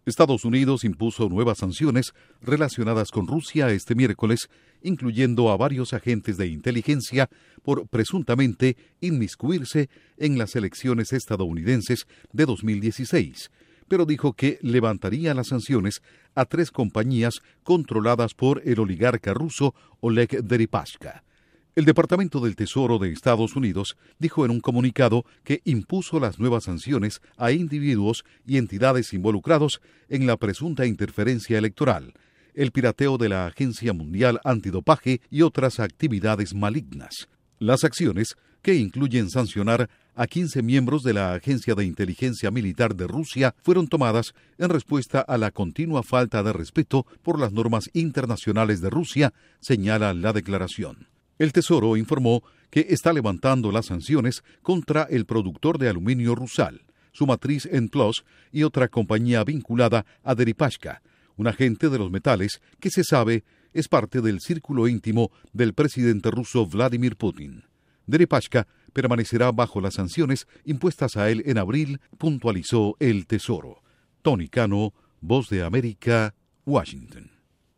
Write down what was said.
Estados Unidos impuso nuevas sanciones relacionadas con Rusia este miércoles, incluyendo a varios agentes de inteligencia por presuntamente inmiscuirse en las elecciones estadounidenses de 2016, pero dijo que levantaría las sanciones a 3 compañías controladas por el oligarca ruso Oleg Deripaska. El Departamento del Tesoro de Estados Unidos dijo en un comunicado que impuso las nuevas sanciones a individuos y entidades involucrados en la presunta interferencia electoral, el pirateo de la Agencia Mundial Antidopaje y otras actividades malignas. Las acciones, que incluyen sancionar a 15 miembros de la Agencia de Inteligencia Militar de Rusia, fueron tomadas en respuesta a la continua falta de respeto por las normas internacionales de Rusia, señala la declaración. El Tesoro informó que está levantando las sanciones contra el productor de aluminio Rusal, su matriz en Ploss y otra compañía vinculada a Deripaska, un agente de los metales que se sabe es parte del círculo íntimo del presidente ruso Vladimir Putin. Deripaska permanecerá bajo las sanciones impuestas a él en abril, puntualizó el Tesoro. Tony Cano, Voz de América, Washington.